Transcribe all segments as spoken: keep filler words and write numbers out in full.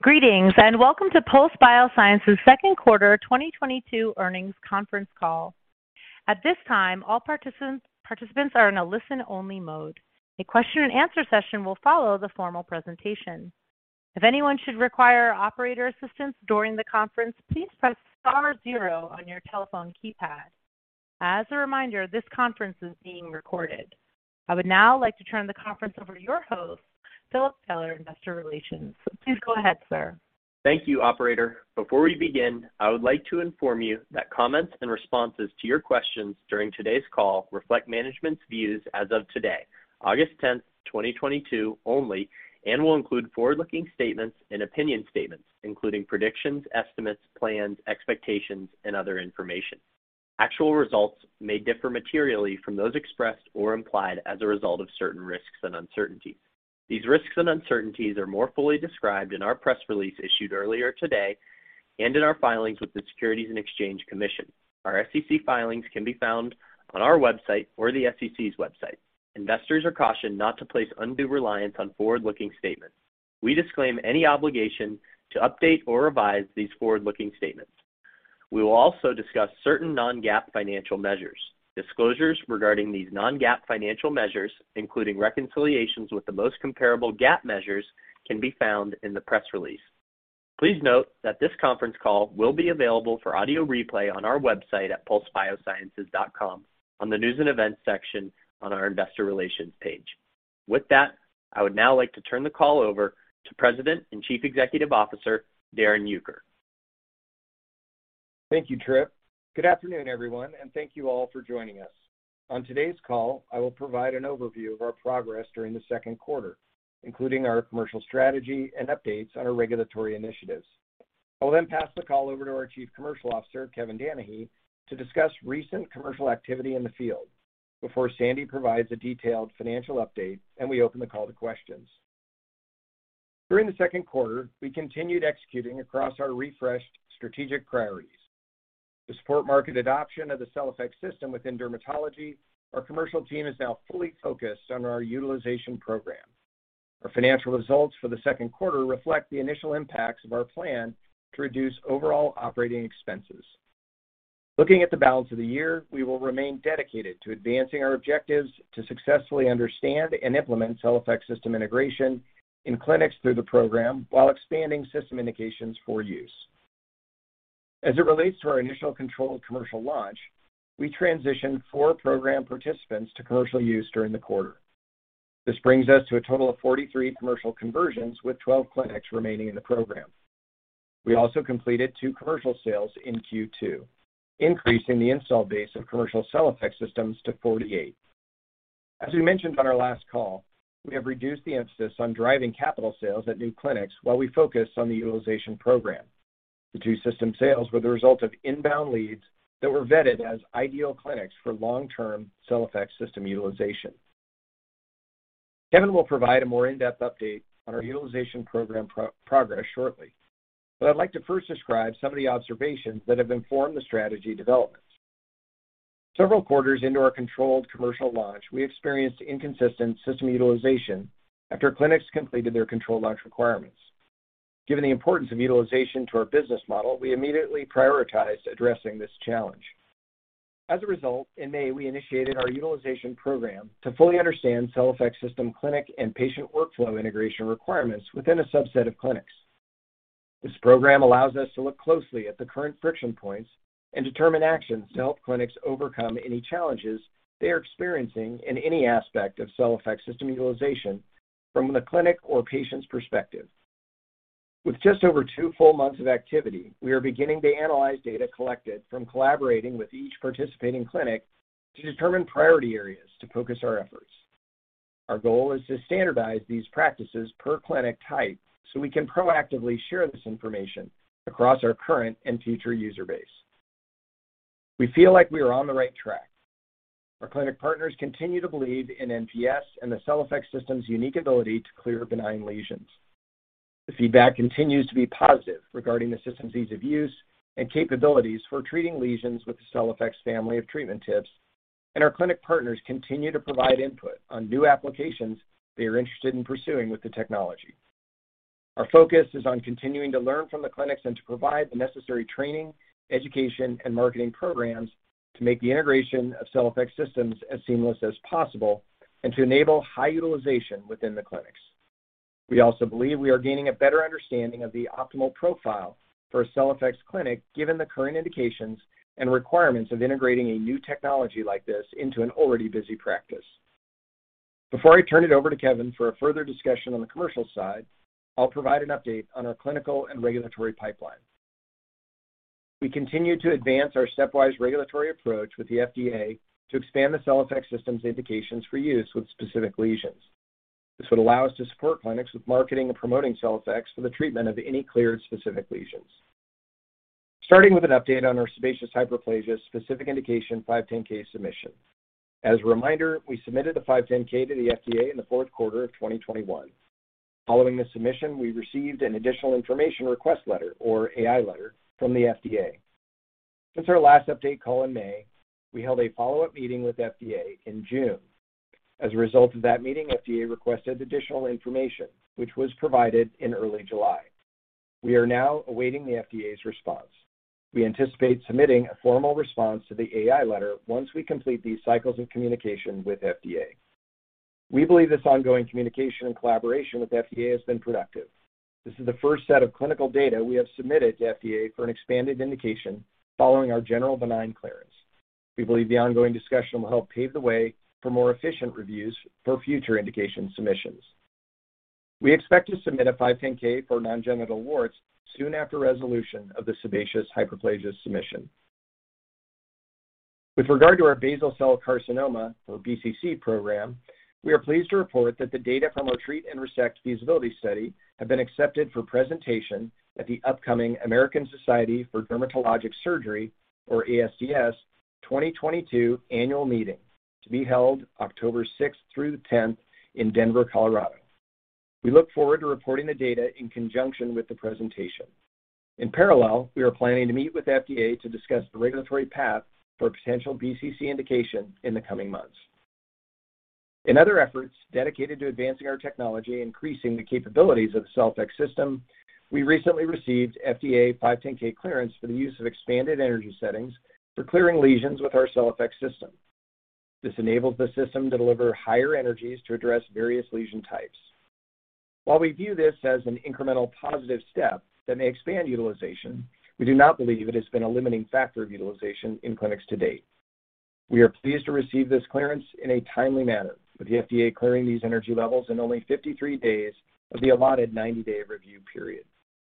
Greetings, and welcome to Pulse Biosciences' second quarter twenty twenty-two earnings conference call. At this time, all participants participants are in a listen-only mode. A question and answer session will follow the formal presentation. If anyone should require operator assistance during the conference, please press star zero on your telephone keypad. As a reminder, this conference is being recorded. I would now like to turn the conference over to your host, Philip Taylor, Investor Relations. Please go ahead, sir. Thank you, operator. Before we begin, I would like to inform you that comments and responses to your questions during today's call reflect management's views as of today, August tenth, twenty twenty-two only, and will include forward-looking statements and opinion statements, including predictions, estimates, plans, expectations, and other information. Actual results may differ materially from those expressed or implied as a result of certain risks and uncertainties. These risks and uncertainties are more fully described in our press release issued earlier today and in our filings with the Securities and Exchange Commission. Our S E C filings can be found on our website or the S E C's website. Investors are cautioned not to place undue reliance on forward-looking statements. We disclaim any obligation to update or revise these forward-looking statements. We will also discuss certain non-GAAP financial measures. Disclosures regarding these non-GAAP financial measures, including reconciliations with the most comparable GAAP measures, can be found in the press release. Please note that this conference call will be available for audio replay on our website at pulse biosciences dot com on the News and Events section on our Investor Relations page. With that, I would now like to turn the call over to President and Chief Executive Officer, Darrin Uecker. Thank you, Trip. Good afternoon, everyone, and thank you all for joining us. On today's call, I will provide an overview of our progress during the second quarter, including our commercial strategy and updates on our regulatory initiatives. I will then pass the call over to our Chief Commercial Officer, Kevin Danahy, to discuss recent commercial activity in the field, before Sandy provides a detailed financial update and we open the call to questions. During the second quarter, we continued executing across our refreshed strategic priorities. To support market adoption of the CellFX system within dermatology, our commercial team is now fully focused on our utilization program. Our financial results for the second quarter reflect the initial impacts of our plan to reduce overall operating expenses. Looking at the balance of the year, we will remain dedicated to advancing our objectives to successfully understand and implement CellFX system integration in clinics through the program while expanding system indications for use. As it relates to our initial controlled commercial launch, we transitioned four program participants to commercial use during the quarter. This brings us to a total of forty-three commercial conversions, with twelve clinics remaining in the program. We also completed two commercial sales in Q two, increasing the install base of commercial CellFX systems to forty-eight. As we mentioned on our last call, we have reduced the emphasis on driving capital sales at new clinics while we focus on the utilization program. The two system sales were the result of inbound leads that were vetted as ideal clinics for long-term CellFX system utilization. Kevin will provide a more in-depth update on our utilization program pro- progress shortly, but I'd like to first describe some of the observations that have informed the strategy developments. Several quarters into our controlled commercial launch, we experienced inconsistent system utilization after clinics completed their controlled launch requirements. Given the importance of utilization to our business model, we immediately prioritized addressing this challenge. As a result, in May, we initiated our utilization program to fully understand CellFX system clinic and patient workflow integration requirements within a subset of clinics. This program allows us to look closely at the current friction points and determine actions to help clinics overcome any challenges they are experiencing in any aspect of CellFX system utilization from the clinic or patient's perspective. With just over two full months of activity, we are beginning to analyze data collected from collaborating with each participating clinic to determine priority areas to focus our efforts. Our goal is to standardize these practices per clinic type so we can proactively share this information across our current and future user base. We feel like we are on the right track. Our clinic partners continue to believe in N P S and the CellFX system's unique ability to clear benign lesions. The feedback continues to be positive regarding the system's ease of use and capabilities for treating lesions with the CellFX family of treatment tips, and our clinic partners continue to provide input on new applications they are interested in pursuing with the technology. Our focus is on continuing to learn from the clinics and to provide the necessary training, education, and marketing programs to make the integration of CellFX systems as seamless as possible and to enable high utilization within the clinics. We also believe we are gaining a better understanding of the optimal profile for a CellFX clinic given the current indications and requirements of integrating a new technology like this into an already busy practice. Before I turn it over to Kevin for a further discussion on the commercial side, I'll provide an update on our clinical and regulatory pipeline. We continue to advance our stepwise regulatory approach with the F D A to expand the CellFX system's indications for use with specific lesions. This would allow us to support clinics with marketing and promoting CellFX for the treatment of any cleared specific lesions. Starting with an update on our sebaceous hyperplasia specific indication five ten K submission. As a reminder, we submitted the five ten K to the F D A in the fourth quarter of twenty twenty-one. Following the submission, we received an additional information request letter, or A I letter, from the F D A. Since our last update call in May, we held a follow-up meeting with F D A in June. As a result of that meeting, F D A requested additional information, which was provided in early July. We are now awaiting the F D A's response. We anticipate submitting a formal response to the A I letter once we complete these cycles of communication with F D A. We believe this ongoing communication and collaboration with F D A has been productive. This is the first set of clinical data we have submitted to F D A for an expanded indication following our general benign clearance. We believe the ongoing discussion will help pave the way for more efficient reviews for future indication submissions. We expect to submit a five ten K for non-genital warts soon after resolution of the sebaceous hyperplasia submission. With regard to our basal cell carcinoma, or B C C program, we are pleased to report that the data from our Treat and Resect feasibility study have been accepted for presentation at the upcoming American Society for Dermatologic Surgery, or A S D S, twenty twenty-two annual meeting to be held October sixth through the tenth in Denver, Colorado. We look forward to reporting the data in conjunction with the presentation. In parallel, we are planning to meet with F D A to discuss the regulatory path for a potential B C C indication in the coming months. In other efforts dedicated to advancing our technology and increasing the capabilities of the CellFX system, we recently received F D A five ten K clearance for the use of expanded energy settings for clearing lesions with our CellFX system. This enables the system to deliver higher energies to address various lesion types. While we view this as an incremental positive step that may expand utilization, we do not believe it has been a limiting factor of utilization in clinics to date. We are pleased to receive this clearance in a timely manner, with the F D A clearing these energy levels in only fifty-three days of the allotted ninety-day review period.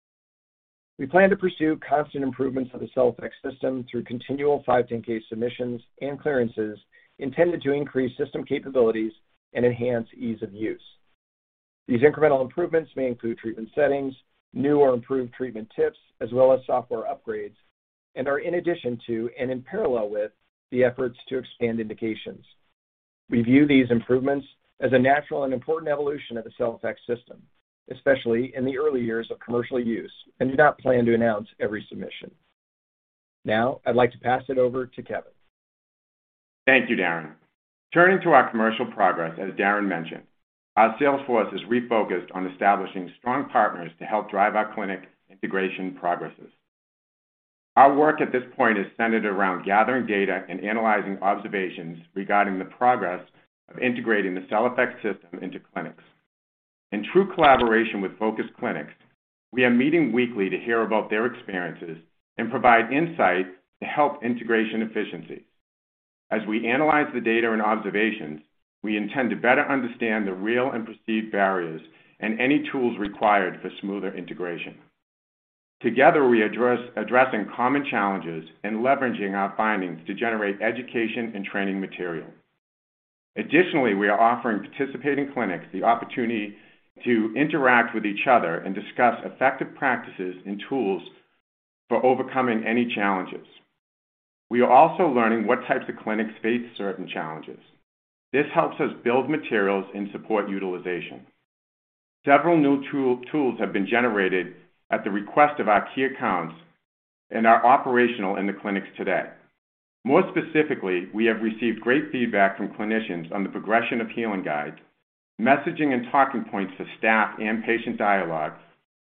We plan to pursue constant improvements of the CellFX system through continual five ten K submissions and clearances intended to increase system capabilities and enhance ease of use. These incremental improvements may include treatment settings, new or improved treatment tips, as well as software upgrades, and are in addition to and in parallel with the efforts to expand indications. We view these improvements as a natural and important evolution of the CellFX system, especially in the early years of commercial use, and do not plan to announce every submission. Now, I'd like to pass it over to Kevin. Thank you, Darren. Turning to our commercial progress, as Darren mentioned, our sales force is refocused on establishing strong partners to help drive our clinic integration progresses. Our work at this point is centered around gathering data and analyzing observations regarding the progress of integrating the CellFX system into clinics. In true collaboration with focused clinics, we are meeting weekly to hear about their experiences and provide insight to help integration efficiencies. As we analyze the data and observations, we intend to better understand the real and perceived barriers and any tools required for smoother integration. Together, we are address, addressing common challenges and leveraging our findings to generate education and training material. Additionally, we are offering participating clinics the opportunity to interact with each other and discuss effective practices and tools for overcoming any challenges. We are also learning what types of clinics face certain challenges. This helps us build materials and support utilization. Several new tool, tools have been generated at the request of our key accounts and are operational in the clinics today. More specifically, we have received great feedback from clinicians on the progression of healing guides, messaging and talking points for staff and patient dialogue,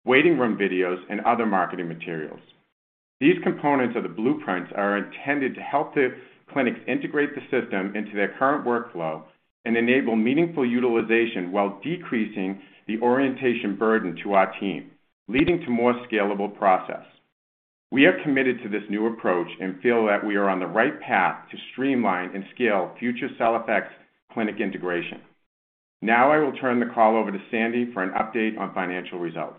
waiting room videos, and other marketing materials. These components of the blueprints are intended to help the clinics integrate the system into their current workflow and enable meaningful utilization while decreasing the orientation burden to our team, leading to more scalable process. We are committed to this new approach and feel that we are on the right path to streamline and scale future CellFX clinic integration. Now I will turn the call over to Sandy for an update on financial results.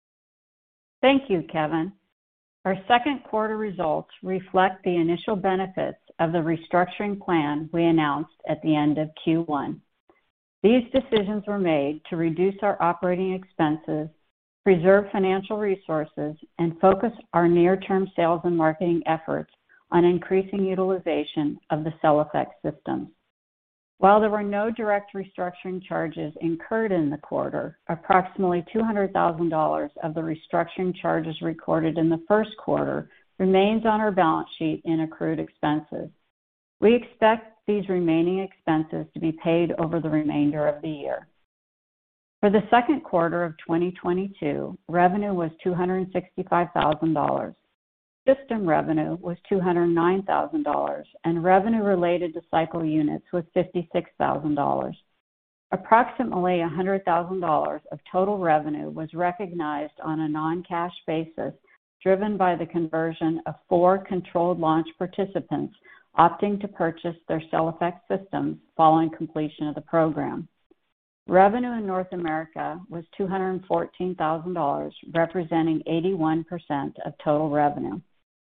Thank you, Kevin. Our second quarter results reflect the initial benefits of the restructuring plan we announced at the end of Q one. These decisions were made to reduce our operating expenses, preserve financial resources, and focus our near-term sales and marketing efforts on increasing utilization of the CellFX systems. While there were no direct restructuring charges incurred in the quarter, approximately two hundred thousand dollars of the restructuring charges recorded in the first quarter remains on our balance sheet in accrued expenses. We expect these remaining expenses to be paid over the remainder of the year. For the second quarter of twenty twenty-two, revenue was two hundred sixty-five thousand dollars. System revenue was two hundred nine thousand dollars, and revenue related to cycle units was fifty-six thousand dollars. Approximately one hundred thousand dollars of total revenue was recognized on a non-cash basis, driven by the conversion of four controlled launch participants opting to purchase their CellFX systems following completion of the program. Revenue in North America was two hundred fourteen thousand dollars, representing eighty-one percent of total revenue.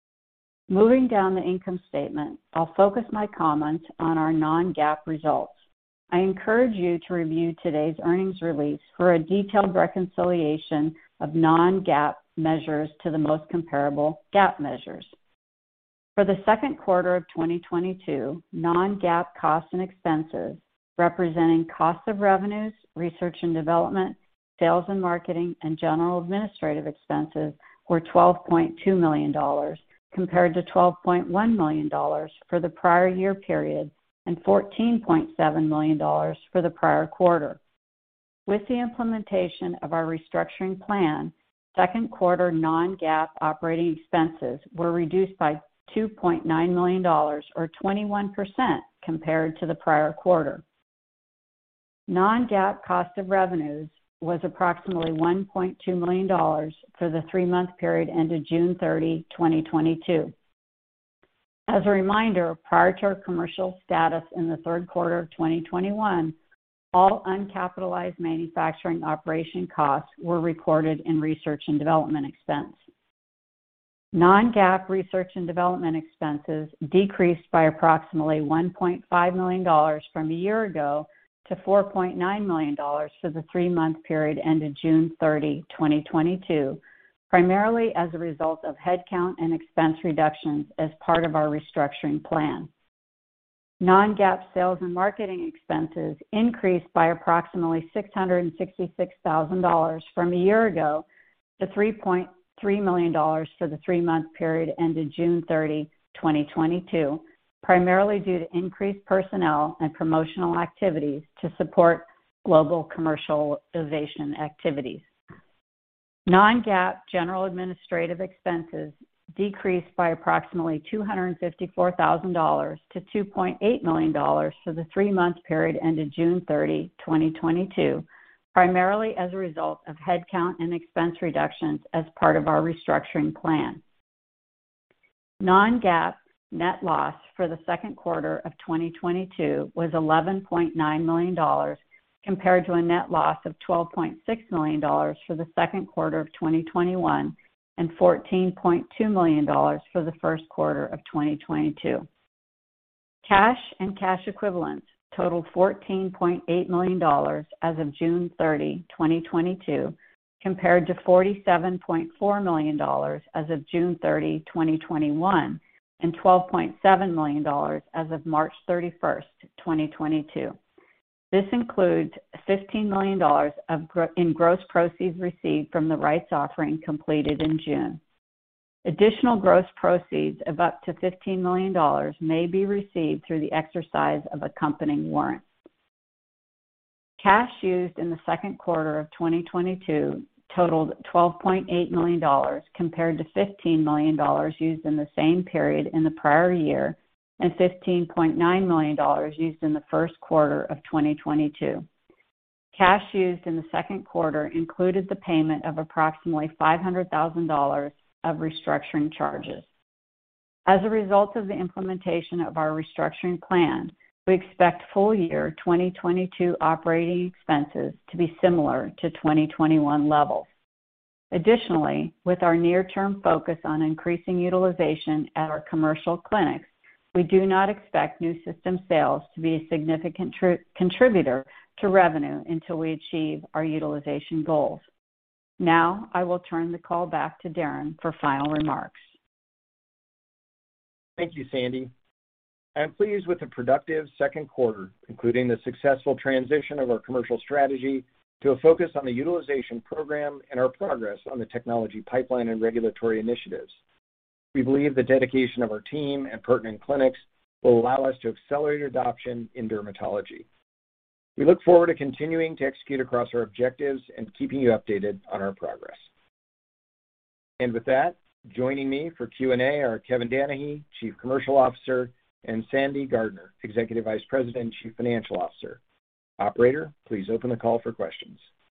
Moving down the income statement, I'll focus my comments on our non-GAAP results. I encourage you to review today's earnings release for a detailed reconciliation of non-GAAP measures to the most comparable GAAP measures. For the second quarter of twenty twenty-two, non-GAAP costs and expenses, representing cost of revenues, research and development, sales and marketing, and general administrative expenses, were twelve point two million dollars, compared to twelve point one million dollars for the prior year period and fourteen point seven million dollars for the prior quarter. With the implementation of our restructuring plan, second quarter non-GAAP operating expenses were reduced by two point nine million dollars, or twenty-one percent, compared to the prior quarter. Non-GAAP cost of revenues was approximately one point two million dollars for the three-month period ended June thirtieth, twenty twenty-two. As a reminder, prior to our commercial status in the third quarter of twenty twenty-one, all uncapitalized manufacturing operation costs were recorded in research and development expense. Non-GAAP research and development expenses decreased by approximately one point five million dollars from a year ago to four point nine million dollars for the three-month period ended June thirtieth, twenty twenty-two, primarily as a result of headcount and expense reductions as part of our restructuring plan. Non-GAAP sales and marketing expenses increased by approximately six hundred sixty-six thousand dollars from a year ago to three point three million dollars for the three-month period ended June thirtieth, twenty twenty-two, primarily due to increased personnel and promotional activities to support global commercialization activities. Non-GAAP general administrative expenses decreased by approximately two hundred fifty-four thousand dollars to two point eight million dollars for the three-month period ended June thirtieth, twenty twenty-two, primarily as a result of headcount and expense reductions as part of our restructuring plan. Non-GAAP net loss for the second quarter of twenty twenty-two was eleven point nine million dollars, compared to a net loss of twelve point six million dollars for the second quarter of twenty twenty-one and fourteen point two million dollars for the first quarter of twenty twenty-two. Cash and cash equivalents totaled fourteen point eight million dollars as of June thirtieth, twenty twenty-two, compared to forty-seven point four million dollars as of June thirtieth, twenty twenty-one, and twelve point seven million dollars as of March thirty-first, twenty twenty-two. This includes fifteen million dollars of gro- in gross proceeds received from the rights offering completed in June. Additional gross proceeds of up to fifteen million dollars may be received through the exercise of accompanying warrants. Cash used in the second quarter of twenty twenty-two totaled twelve point eight million dollars compared to fifteen million dollars used in the same period in the prior year and fifteen point nine million dollars used in the first quarter of twenty twenty-two. Cash used in the second quarter included the payment of approximately five hundred thousand dollars of restructuring charges. As a result of the implementation of our restructuring plan, we expect full year twenty twenty-two operating expenses to be similar to twenty twenty-one levels. Additionally, with our near-term focus on increasing utilization at our commercial clinics, we do not expect new system sales to be a significant tr- contributor to revenue until we achieve our utilization goals. Now, I will turn the call back to Darren for final remarks. Thank you, Sandy. I am pleased with the productive second quarter, including the successful transition of our commercial strategy to a focus on the utilization program and our progress on the technology pipeline and regulatory initiatives. We believe the dedication of our team and pertinent clinics will allow us to accelerate adoption in dermatology. We look forward to continuing to execute across our objectives and keeping you updated on our progress. And with that, joining me for Q and A are Kevin Danahy, Chief Commercial Officer, and Sandy Gardner, Executive Vice President and Chief Financial Officer. Operator, please open the call for questions.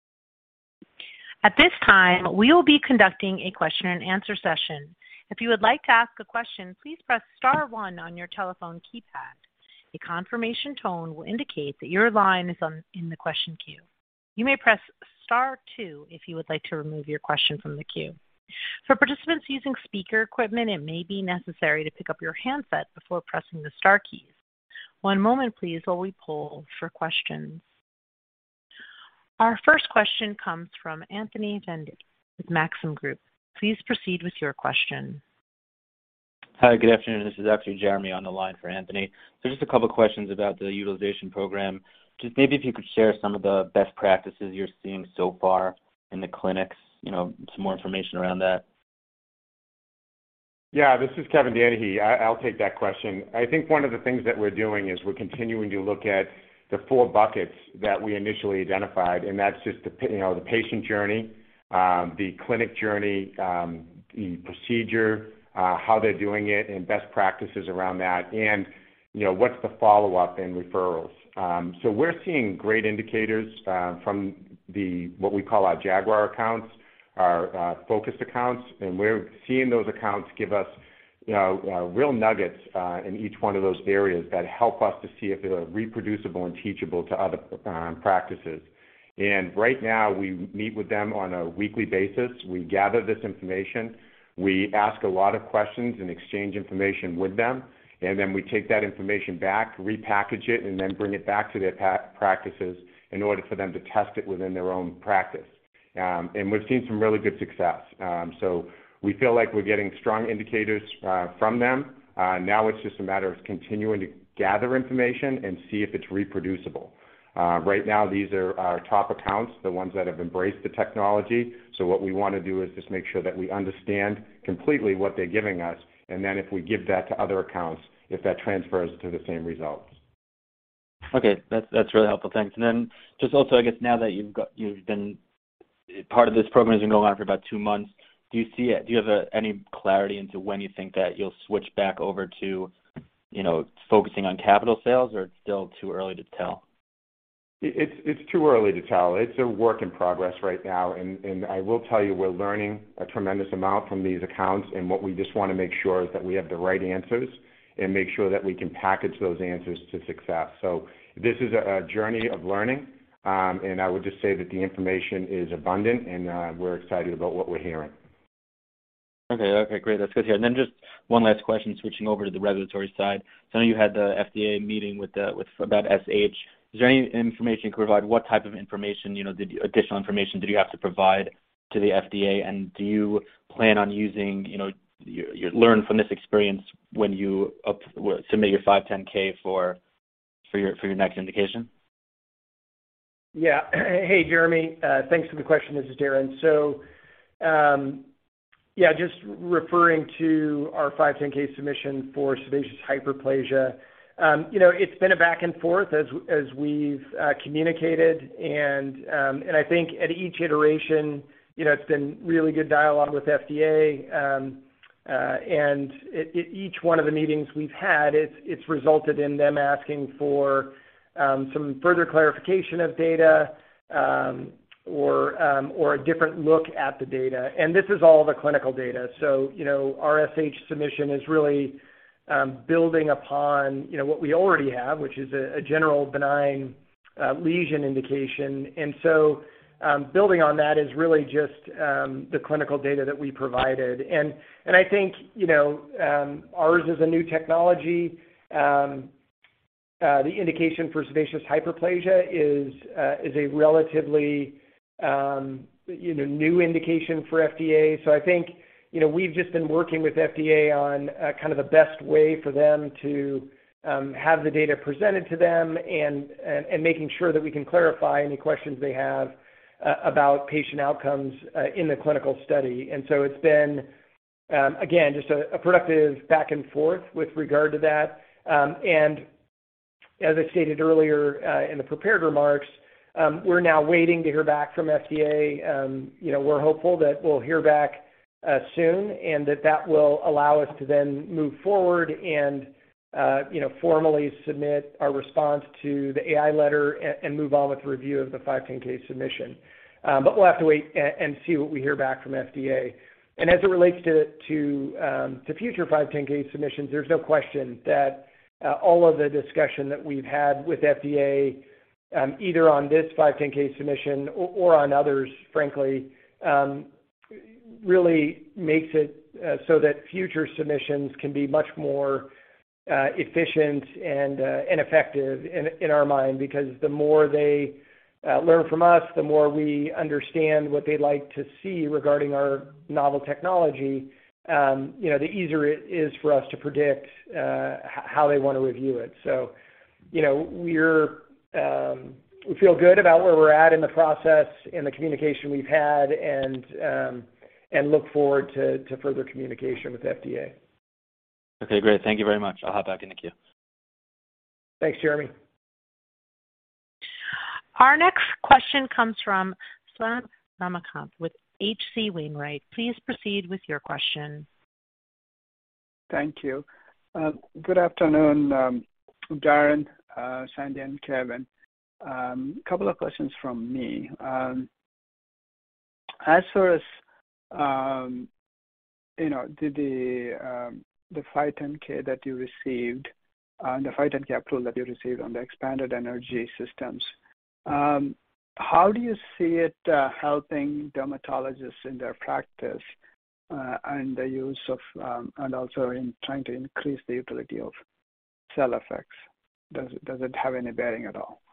At this time, we will be conducting a question and answer session. If you would like to ask a question, please press star one on your telephone keypad. A confirmation tone will indicate that your line is on, in the question queue. You may press star two if you would like to remove your question from the queue. For participants using speaker equipment, it may be necessary to pick up your handset before pressing the star keys. One moment, please, while we poll for questions. Our first question comes from Anthony Vendetti with Maxim Group. Please proceed with your question. Hi, good afternoon. This is actually Jeremy on the line for Anthony. So just a couple of questions about the utilization program. Just maybe if you could share some of the best practices you're seeing so far in the clinics, you know, some more information around that. Yeah, this is Kevin Danahy. I, I'll take that question. I think one of the things that we're doing is we're continuing to look at the four buckets that we initially identified, and that's just the, you know, the patient journey, um, the clinic journey, um, the procedure, uh, how they're doing it, and best practices around that, and you know, what's the follow-up and referrals. Um, so we're seeing great indicators uh, from the what we call our Jaguar accounts, our uh, focused accounts, and we're seeing those accounts give us, you know, uh, real nuggets uh, in each one of those areas that help us to see if they're reproducible and teachable to other um, practices. And right now, we meet with them on a weekly basis. We gather this information. We ask a lot of questions and exchange information with them. And then we take that information back, repackage it, and then bring it back to their pa- practices in order for them to test it within their own practice. Um, and we've seen some really good success. Um, so we feel like we're getting strong indicators uh, from them. Uh, now it's just a matter of continuing to gather information and see if it's reproducible. Uh, right now, these are our top accounts, the ones that have embraced the technology. So what we want to do is just make sure that we understand completely what they're giving us, and then if we give that to other accounts, if that transfers to the same results. Okay, that's that's really helpful. Thanks. And then just also, I guess now that you've got you've been part of this program has been going on for about two months, do you see it? Do you have a, any clarity into when you think that you'll switch back over to, you know, focusing on capital sales, or it's still too early to tell? It's it's too early to tell. It's a work in progress right now, and, and I will tell you we're learning a tremendous amount from these accounts, and what we just want to make sure is that we have the right answers and make sure that we can package those answers to success. So this is a, a journey of learning, um, and I would just say that the information is abundant, and uh, we're excited about what we're hearing. Okay, okay, great. That's good to hear. And then just one last question, switching over to the regulatory side. So I know you had the F D A meeting with the, with about S H. Is there any information you could provide? What type of information, you know, did you, additional information did you have to provide to the F D A? And do you plan on using, you know, you, you learn from this experience when you up, submit your five ten K for for your for your next indication? Yeah. Hey, Jeremy. Uh, thanks for the question. This is Darren. So, um, yeah, just referring to our five ten K submission for sebaceous hyperplasia. Um, you know, it's been a back and forth as as we've uh, communicated, and um, and I think at each iteration, you know, it's been really good dialogue with F D A, um, uh, and it, it, each one of the meetings we've had, it's, it's resulted in them asking for um, some further clarification of data, um, or um, or a different look at the data. And this is all the clinical data. So, you know, our S H submission is really um, building upon, you know, what we already have, which is a, a general benign uh, lesion indication. And so um, building on that is really just um, the clinical data that we provided. And, and I think, you know, um, ours is a new technology. Um, uh, the indication for sebaceous hyperplasia is, uh, is a relatively Um, you know, new indication for F D A. So I think, you know, we've just been working with F D A on uh, kind of the best way for them to um, have the data presented to them and, and, and making sure that we can clarify any questions they have uh, about patient outcomes uh, in the clinical study. And so it's been, um, again, just a, a productive back and forth with regard to that. Um, and as I stated earlier uh, in the prepared remarks, Um, we're now waiting to hear back from F D A. Um, you know, we're hopeful that we'll hear back uh, soon, and that that will allow us to then move forward and, uh, you know, formally submit our response to the A I letter and, and move on with the review of the five ten K submission. Um, but we'll have to wait and, and see what we hear back from F D A. And as it relates to to, um, to future five ten K submissions, there's no question that uh, all of the discussion that we've had with F D A, Um, either on this five ten K submission or, or on others, frankly, um, really makes it uh, so that future submissions can be much more uh, efficient and uh, and effective in, in our mind, because the more they uh, learn from us, the more we understand what they'd like to see regarding our novel technology, um, you know, the easier it is for us to predict uh, how they want to review it. So, you know, we're Um, we feel good about where we're at in the process and the communication we've had, and um, and look forward to, to further communication with F D A. Okay, great. Thank you very much. I'll hop back in the queue. Thanks, Jeremy. Our next question comes from Swayampakula Ramakanth with H C Wainwright. Please proceed with your question. Thank you. Uh, good afternoon, um, Darren, Uh, Sandy and Kevin. A um, couple of questions from me. Um, as far as um, you know, the the, um, the five ten K that you received, uh, the five ten K approval that you received on the expanded energy systems, um, how do you see it uh, helping dermatologists in their practice uh, and the use of, um, and also in trying to increase the utility of CellFX? Does it, does it have any bearing at all?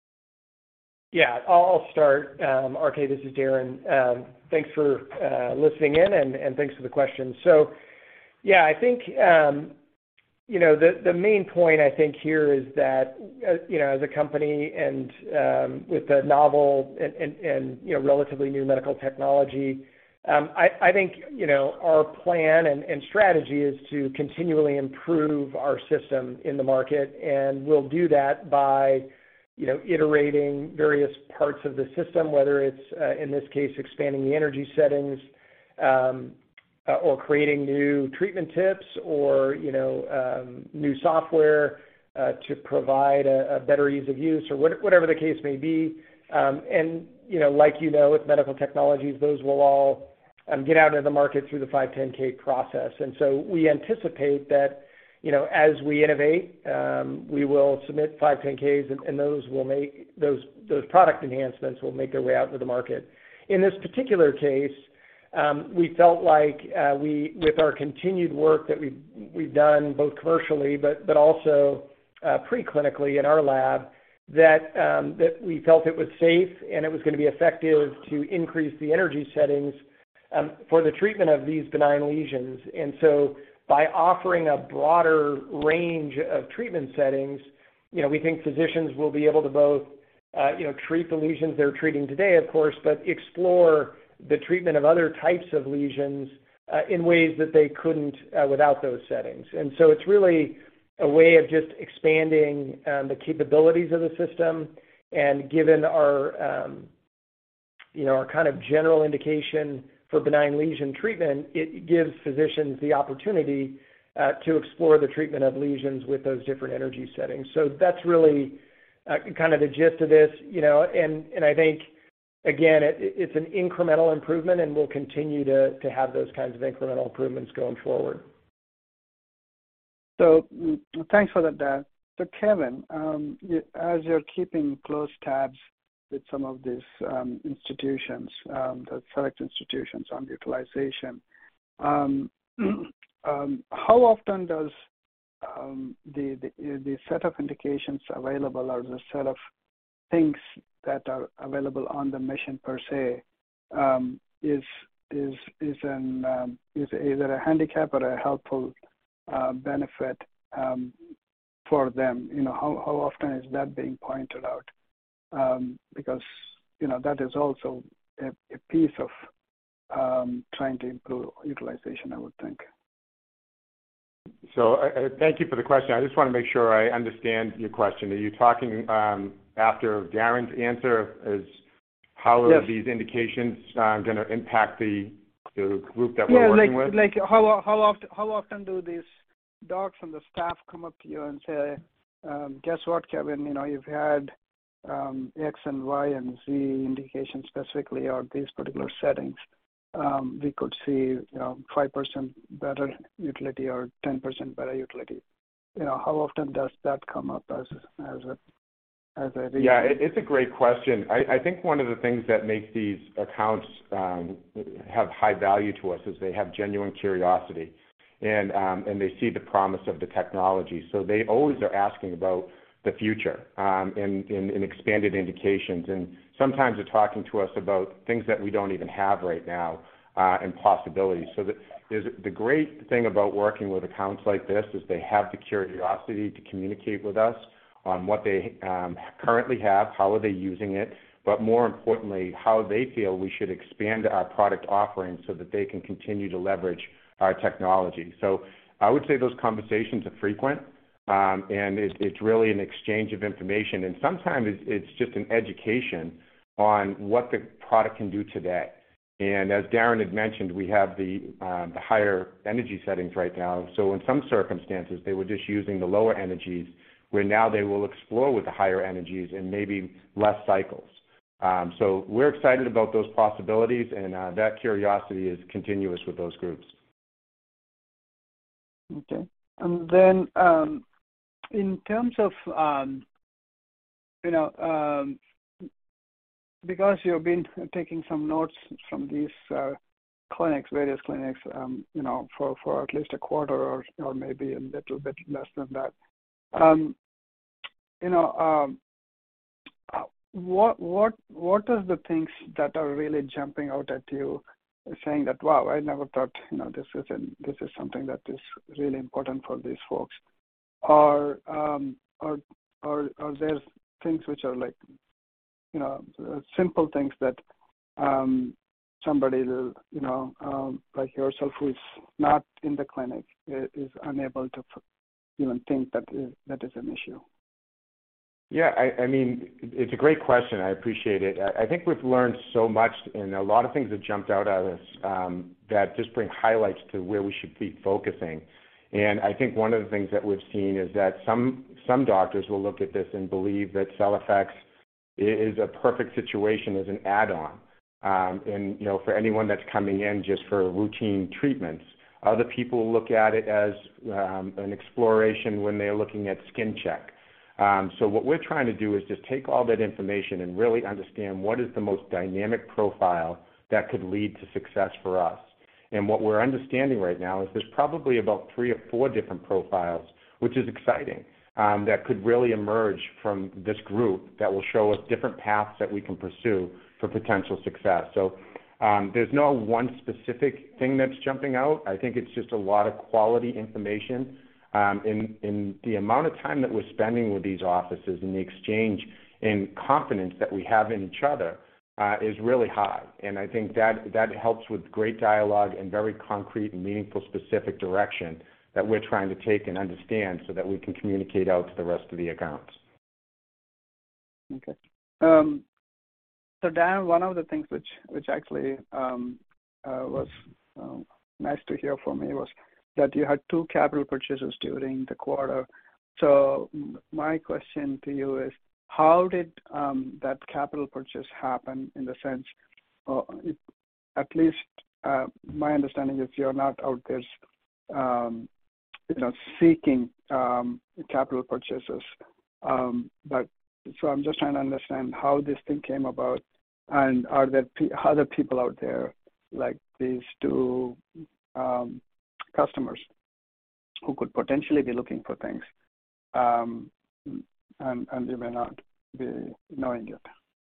Yeah, I'll start. Um, R K, this is Darren. Um, thanks for uh, listening in, and, and thanks for the question. So, yeah, I think, um, you know, the, the main point I think here is that, uh, you know, as a company and um, with the novel and, and, and, you know, relatively new medical technology, Um, I, I think, you know, our plan and, and strategy is to continually improve our system in the market, and we'll do that by, you know, iterating various parts of the system, whether it's, uh, in this case, expanding the energy settings, um, uh, or creating new treatment tips, or, you know, um, new software uh, to provide a, a better ease of use, or what, whatever the case may be. Um, and, you know, like you know, with medical technologies, those will all Um, get out into the market through the five ten K process. And so we anticipate that, you know, as we innovate, um, we will submit five ten Ks, and, and those will make those those product enhancements will make their way out into the market. In this particular case, um, we felt like uh, we, with our continued work that we've we've done both commercially, but but also uh, preclinically in our lab, that um, that we felt it was safe and it was going to be effective to increase the energy settings Um, for the treatment of these benign lesions. And so by offering a broader range of treatment settings, you know, we think physicians will be able to both, uh, you know, treat the lesions they're treating today, of course, but explore the treatment of other types of lesions uh, in ways that they couldn't uh, without those settings. And so it's really a way of just expanding um, the capabilities of the system, and given our um, you know, our kind of general indication for benign lesion treatment, it gives physicians the opportunity uh, to explore the treatment of lesions with those different energy settings. So that's really uh, kind of the gist of this, you know, and, and I think, again, it, it's an incremental improvement, and we'll continue to, to have those kinds of incremental improvements going forward. So thanks for that, Dad. So Kevin, um, you, as you're keeping close tabs with some of these um, institutions, um, the select institutions on utilization, um, um, how often does um, the, the the set of indications available, or the set of things that are available on the mission per se, um, is is is an um, is either a handicap or a helpful uh, benefit um, for them? You know, how how often is that being pointed out? Um, because, you know, that is also a, a piece of um, trying to improve utilization, I would think. So uh, thank you for the question. I just want to make sure I understand your question. Are you talking um, after Darren's answer, is how yes. are these indications uh, going to impact the, the group that we're yeah, working like, with? like how how often how often do these docs and the staff come up to you and say, um, guess what, Kevin, you know, you've had um, X and Y and Z indications specifically, or these particular settings, um, we could see, you know, five percent better utility or ten percent better utility. You know, how often does that come up as as a as a reason? Yeah, it, it's a great question. I, I think one of the things that makes these accounts um, have high value to us is they have genuine curiosity, and um, and they see the promise of the technology. So they always are asking about the future um, in, in, in expanded indications, and sometimes they're talking to us about things that we don't even have right now uh, and possibilities. So the, there's, the great thing about working with accounts like this is they have the curiosity to communicate with us on what they um, currently have, how are they using it, but more importantly, how they feel we should expand our product offering so that they can continue to leverage our technology. So I would say those conversations are frequent. Um, and it, it's really an exchange of information, and sometimes it's, it's just an education on what the product can do today. And as Darren had mentioned, we have the, uh, the higher energy settings right now. So in some circumstances, they were just using the lower energies, where now they will explore with the higher energies and maybe less cycles. Um, so we're excited about those possibilities, and uh, that curiosity is continuous with those groups. Okay. And then um, in terms of, um, you know, um, because you've been taking some notes from these uh, clinics, various clinics, um, you know, for, for at least a quarter or, or maybe a little bit less than that, um, you know, um, what what what are the things that are really jumping out at you, saying that, wow, I never thought, you know, this is an, this is something that is really important for these folks, or um, or or are there things which are like, you know, simple things that um, somebody, you know, um, like yourself, who is not in the clinic, is unable to even think that is, that is an issue? Yeah, I, I mean, it's a great question. I appreciate it. I, I think we've learned so much, and a lot of things have jumped out at us um, that just bring highlights to where we should be focusing. And I think one of the things that we've seen is that some some doctors will look at this and believe that CellFX is a perfect situation as an add-on. Um, and, you know, for anyone that's coming in just for routine treatments, other people look at it as um, an exploration when they're looking at skin check. Um, so what we're trying to do is just take all that information and really understand what is the most dynamic profile that could lead to success for us. And what we're understanding right now is there's probably about three or four different profiles, which is exciting, um, that could really emerge from this group that will show us different paths that we can pursue for potential success. So um, there's no one specific thing that's jumping out. I think it's just a lot of quality information. Um, in, in the amount of time that we're spending with these offices and the exchange and confidence that we have in each other uh, is really high. And I think that, that helps with great dialogue and very concrete and meaningful specific direction that we're trying to take and understand so that we can communicate out to the rest of the accounts. Okay. Um, So Dan, one of the things which which actually um, uh, was uh, nice to hear for me was that you had two capital purchases during the quarter. So my question to you is, how did um, that capital purchase happen? In the sense, uh, it, at least uh, my understanding is you're not out there, um, you know, seeking um, capital purchases. Um, but so I'm just trying to understand how this thing came about, and are there p- other people out there like these two um, customers who could potentially be looking for things, um, and, and you may not be knowing it.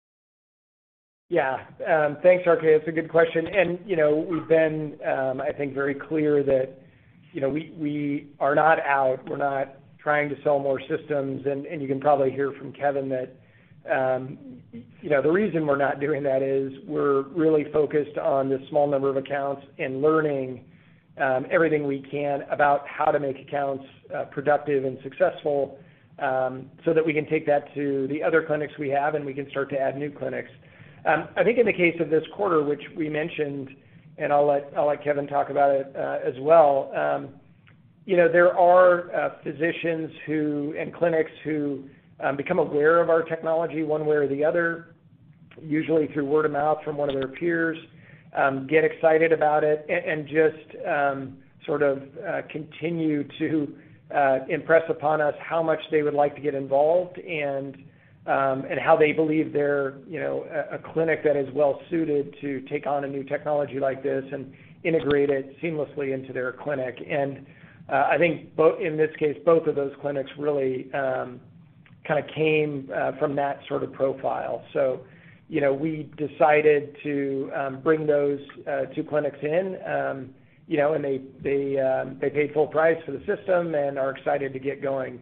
Yeah, um, thanks, R K. It's a good question. And, you know, we've been, um, I think, very clear that, you know, we, we are not out. We're not trying to sell more systems. And, and you can probably hear from Kevin that, um, you know, the reason we're not doing that is we're really focused on this small number of accounts and learning um, everything we can about how to make accounts uh, productive and successful, um, so that we can take that to the other clinics we have and we can start to add new clinics. Um, I think in the case of this quarter, which we mentioned, and I'll let I'll let Kevin talk about it uh, as well. Um, you know, there are uh, physicians who and clinics who um, become aware of our technology one way or the other, usually through word of mouth from one of their peers, um, get excited about it, and, and just um, sort of uh, continue to uh, impress upon us how much they would like to get involved and. Um, and how they believe they're, you know, a, a clinic that is well suited to take on a new technology like this and integrate it seamlessly into their clinic. And uh, I think both, in this case, both of those clinics really um, kind of came uh, from that sort of profile. So, you know, we decided to um, bring those uh, two clinics in, um, you know, and they they um, they paid full price for the system and are excited to get going.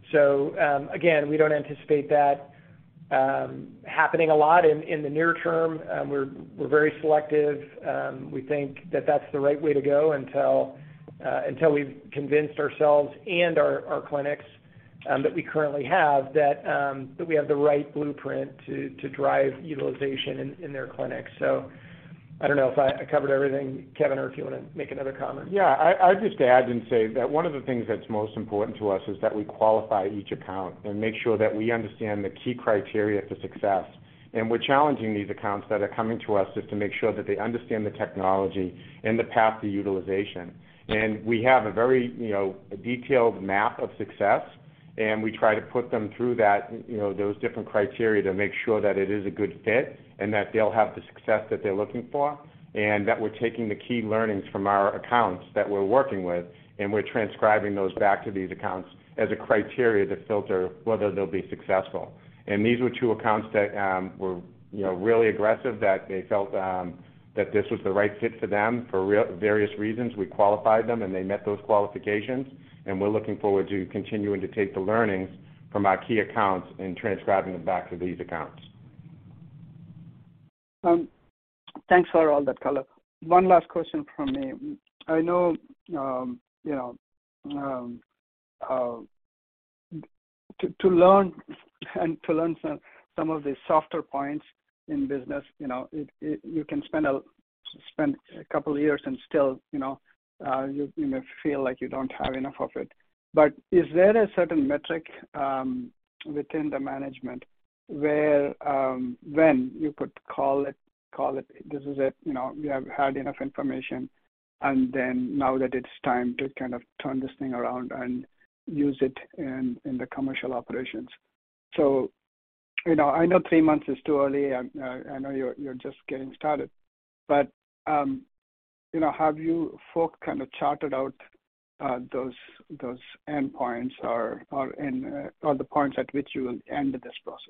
So um, again, we don't anticipate that Um, happening a lot in, in the near term. Um, we're we're very selective. Um, we think that that's the right way to go until uh, until we've convinced ourselves and our, our clinics um, that we currently have that um, that we have the right blueprint to to drive utilization in, in their clinics. So I don't know if I, I covered everything, Kevin, or if you want to make another comment. Yeah, I, I'd just add and say that one of the things that's most important to us is that we qualify each account and make sure that we understand the key criteria for success. And we're challenging these accounts that are coming to us just to make sure that they understand the technology and the path to utilization. And we have a very, you know, a detailed map of success, and we try to put them through that, you know, those different criteria to make sure that it is a good fit and that they'll have the success that they're looking for, and that we're taking the key learnings from our accounts that we're working with, and we're transcribing those back to these accounts as a criteria to filter whether they'll be successful. And these were two accounts that um, were, you know, really aggressive, that they felt um, that this was the right fit for them for real, various reasons. We qualified them, and they met those qualifications, and we're looking forward to continuing to take the learnings from our key accounts and transcribing them back to these accounts. Um, thanks for all that color. One last question from me. I know, um, you know, um, uh, to, to learn and to learn some, some of the softer points in business, you know, it, it, you can spend a spend a couple of years and still, you know, uh, you, you may feel like you don't have enough of it. But is there a certain metric um, within the management where um, when you could call it, call it, this is it, you know, we have had enough information, and then now that it's time to kind of turn this thing around and use it in, in the commercial operations. So, you know, I know three months is too early. I, I know you're you're just getting started, but um, you know, have you folks kind of charted out uh, those those endpoints or or in uh, or the points at which you will end this process?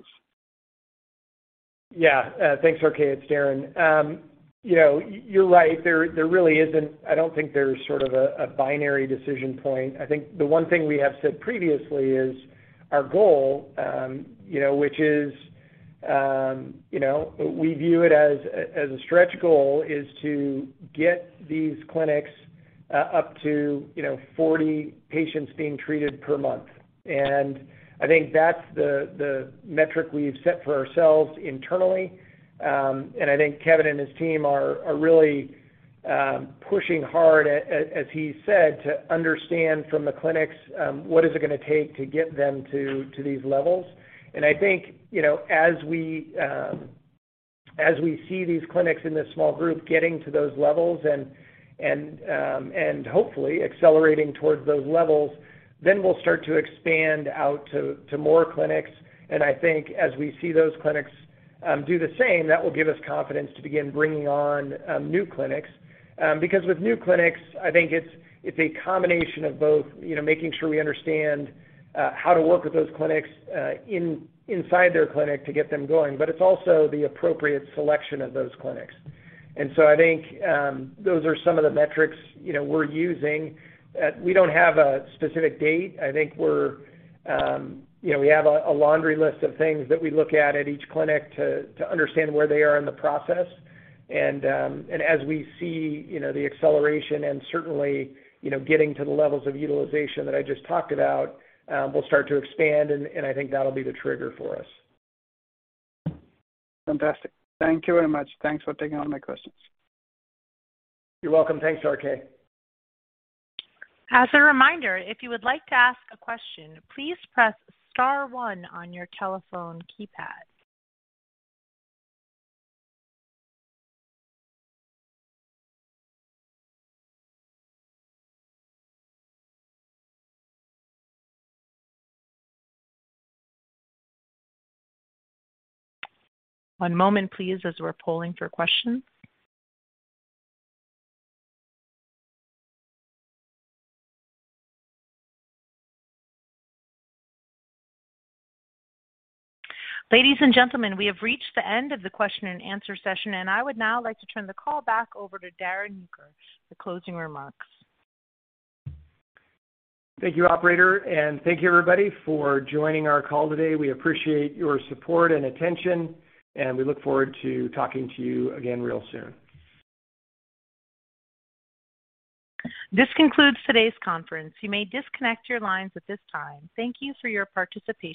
Yeah, uh, thanks, R K. It's Darren. Um, you know, you're right. There, there really isn't. I don't think there's sort of a, a binary decision point. I think the one thing we have said previously is our goal. Um, you know, which is, um, you know, we view it as as a stretch goal is to get these clinics uh, up to, you know, forty patients being treated per month, and I think that's the, the metric we've set for ourselves internally. Um, and I think Kevin and his team are, are really um, pushing hard, at, as he said, to understand from the clinics um, what is it going to take to get them to, to these levels. And I think, you know, as we um, as we see these clinics in this small group getting to those levels and and um, and hopefully accelerating towards those levels, then we'll start to expand out to, to more clinics. And I think as we see those clinics um, do the same, that will give us confidence to begin bringing on um, new clinics. Um, because with new clinics, I think it's it's a combination of both, you know, making sure we understand uh, how to work with those clinics uh, in inside their clinic to get them going, but it's also the appropriate selection of those clinics. And so I think um, those are some of the metrics, you know, we're using. Uh, we don't have a specific date. I think we're, um, you know, we have a, a laundry list of things that we look at at each clinic to, to understand where they are in the process. And um, and as we see, you know, the acceleration and certainly, you know, getting to the levels of utilization that I just talked about, um, we'll start to expand, and, and I think that'll be the trigger for us. Fantastic. Thank you very much. Thanks for taking all my questions. You're welcome. Thanks, R K. As a reminder, if you would like to ask a question, please press star one on your telephone keypad. One moment, please, as we're polling for questions. Ladies and gentlemen, we have reached the end of the question and answer session, and I would now like to turn the call back over to Darrin Uecker for closing remarks. Thank you, operator, and thank you, everybody, for joining our call today. We appreciate your support and attention, and we look forward to talking to you again real soon. This concludes today's conference. You may disconnect your lines at this time. Thank you for your participation.